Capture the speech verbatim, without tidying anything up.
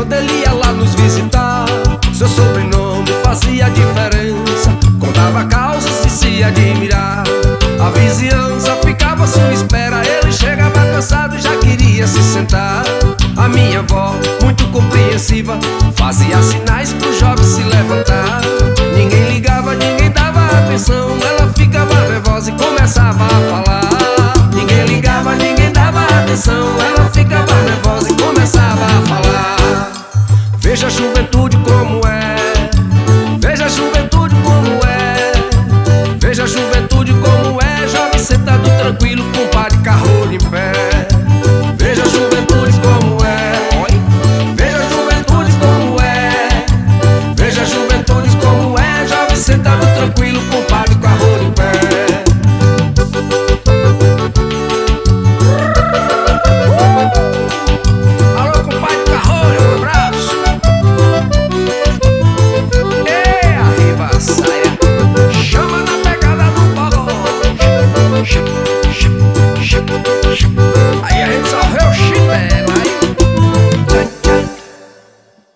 quando ele ia lá nos visitar. Seu sobrenome fazia diferença, contava causa se se admirar. A vizinhança ficava à sua espera, ele chegava cansado e já queria se sentar. A minha avó, muito compreensiva, fazia sinais pro jovem se levantar. Ninguém ligava, ninguém dava atenção, ela ficava nervosa e começava a falar. Ninguém ligava, ninguém dava atenção, ela ficava nervosa e começava a falar. Veja a juventude